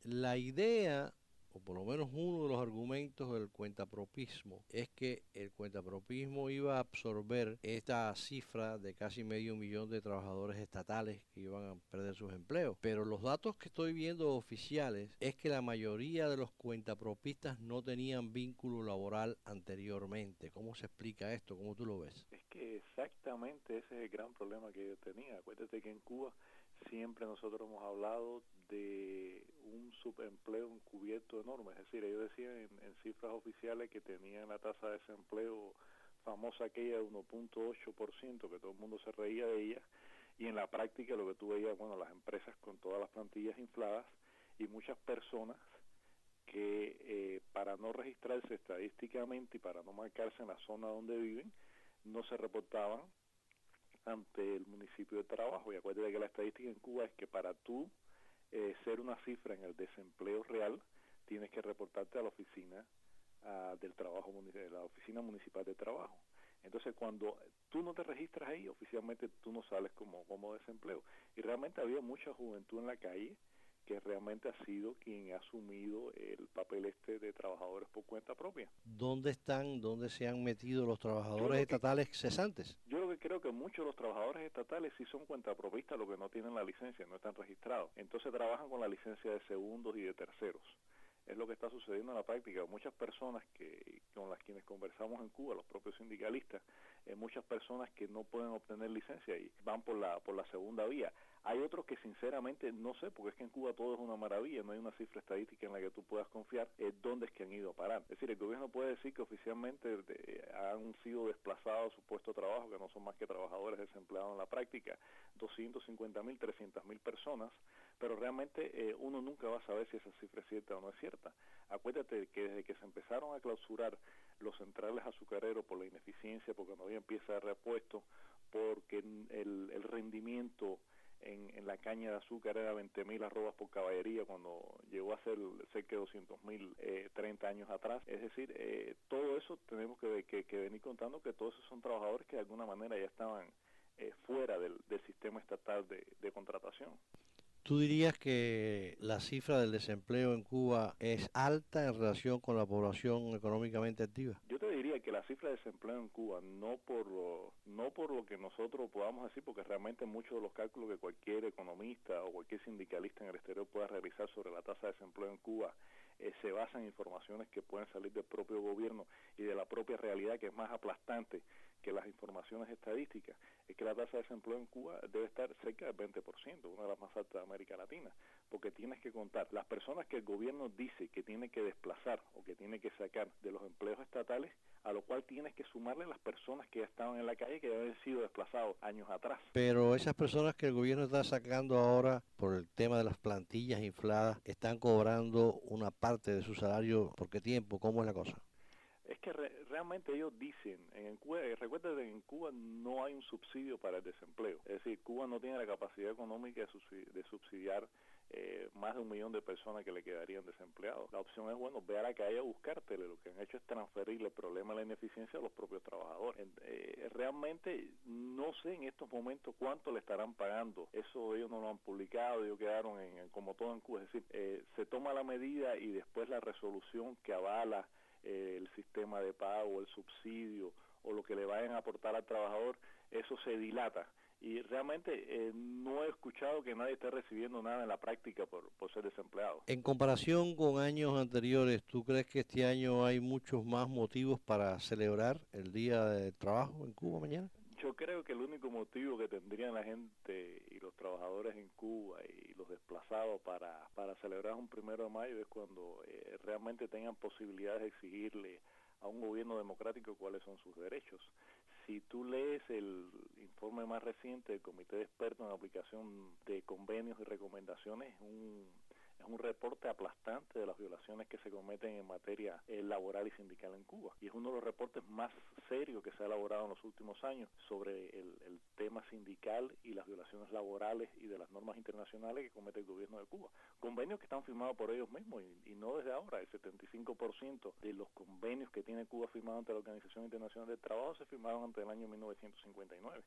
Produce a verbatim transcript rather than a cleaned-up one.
La idea, o por lo menos uno de los argumentos del cuentapropismo, es que el cuentapropismo iba a absorber esta cifra de casi medio millón de trabajadores estatales que iban a perder sus empleos. Pero los datos que estoy viendo oficiales es que la mayoría de los cuentapropistas no tenían vínculo laboral anteriormente. ¿Cómo se explica esto? ¿Cómo tú lo ves? Es que exactamente ese es el gran problema que yo tenía. Acuérdate que en Cuba siempre nosotros hemos hablado de un subempleo encubierto enorme. Es decir, ellos decían en, en cifras oficiales que tenían la tasa de desempleo famosa aquella de uno punto ocho por ciento, que todo el mundo se reía de ella, y en la práctica lo que tú veías, bueno, las empresas con todas las plantillas infladas y muchas personas que eh, para no registrarse estadísticamente y para no marcarse en la zona donde viven, no se reportaban ante el municipio de trabajo. Y acuérdate que la estadística en Cuba es que para tú eh, ser una cifra en el desempleo real, tienes que reportarte a la oficina uh, del trabajo, la oficina municipal de trabajo. Entonces, cuando tú no te registras ahí, oficialmente tú no sales como, como desempleo. Y realmente había mucha juventud en la calle que realmente ha sido quien ha asumido el papel este de trabajadores por cuenta propia. ¿Dónde están, dónde se han metido los Yo trabajadores lo que estatales cesantes? Yo lo que creo que muchos de los trabajadores estatales sí son cuentapropistas, lo que no tienen la licencia, no están registrados. Entonces trabajan con la licencia de segundos y de terceros. Es lo que está sucediendo en la práctica. Muchas personas que con las quienes conversamos en Cuba, los propios sindicalistas, eh, muchas personas que no pueden obtener licencia y van por la por la segunda vía. Hay otros que sinceramente no sé, porque es que en Cuba todo es una maravilla, no hay una cifra estadística en la que tú puedas confiar eh, dónde es que han ido a parar. Es decir, el gobierno puede decir que oficialmente de, han sido desplazados a su puesto de trabajo, que no son más que trabajadores desempleados en la práctica, doscientos cincuenta mil, trescientas mil personas, pero realmente eh, uno nunca va a saber si esa cifra es cierta o no es cierta. Acuérdate que desde que se empezaron a clausurar los centrales azucareros por la ineficiencia, porque no había pieza de repuesto, porque el, el rendimiento en, en la caña de azúcar era veinte mil arrobas por caballería cuando llegó a ser cerca de doscientos mil eh, treinta años atrás. Es decir, eh, todo eso tenemos que, que, que venir contando que todos esos son trabajadores que de alguna manera ya estaban eh, fuera del, del sistema estatal de, de contratación. ¿Tú dirías que la cifra del desempleo en Cuba es alta en relación con la población económicamente activa? Yo te diría que la cifra de desempleo en Cuba, no por lo, no por lo que nosotros podamos decir, porque realmente muchos de los cálculos que cualquier economista o cualquier sindicalista en el exterior pueda realizar sobre la tasa de desempleo en Cuba, eh, se basan en informaciones que pueden salir del propio gobierno y de la propia realidad, que es más aplastante que las informaciones estadísticas, es que la tasa de desempleo en Cuba debe estar cerca del veinte por ciento, una de las más altas de América Latina, porque tienes que contar las personas que el gobierno dice que tiene que desplazar o que tiene que sacar de los empleos estatales, a lo cual tienes que sumarle las personas que ya estaban en la calle, que ya habían sido desplazados años atrás. Pero esas personas que el gobierno está sacando ahora por el tema de las plantillas infladas, están cobrando una parte de su salario. ¿Por qué tiempo? ¿Cómo es la cosa? Es que re realmente ellos dicen, en Cuba, recuerda que en Cuba no hay un subsidio para el desempleo, es decir, Cuba no tiene la capacidad económica de, subsidi de subsidiar eh, más de un millón de personas que le quedarían desempleados. La opción es, bueno, ve a la calle a buscártele, lo que han hecho es transferirle el problema de la ineficiencia a los propios trabajadores. Eh, realmente no sé en estos momentos cuánto le estarán pagando, eso ellos no lo han publicado, ellos quedaron en, en como todo en Cuba, es decir, eh, se toma la medida y después la resolución que avala Eh, el sistema de pago, el subsidio o lo que le vayan a aportar al trabajador, eso se dilata. Y realmente eh, no he escuchado que nadie esté recibiendo nada en la práctica por, por ser desempleado. En comparación con años anteriores, ¿tú crees que este año hay muchos más motivos para celebrar el Día del Trabajo en Cuba mañana? Yo creo que el único motivo que tendrían la gente y los trabajadores en Cuba y los desplazados para, para celebrar un primero de mayo es cuando eh, realmente tengan posibilidades de exigirle a un gobierno democrático cuáles son sus derechos. Si tú lees el informe más reciente del Comité de Expertos en Aplicación de Convenios y Recomendaciones, un es un reporte aplastante de las violaciones que se cometen en materia eh, laboral y sindical en Cuba. Y es uno de los reportes más serios que se ha elaborado en los últimos años sobre el, el tema sindical y las violaciones laborales y de las normas internacionales que comete el gobierno de Cuba. Convenios que están firmados por ellos mismos y, y no desde ahora. El setenta y cinco por ciento de los convenios que tiene Cuba firmados ante la Organización Internacional del Trabajo se firmaron ante el año mil novecientos cincuenta y nueve.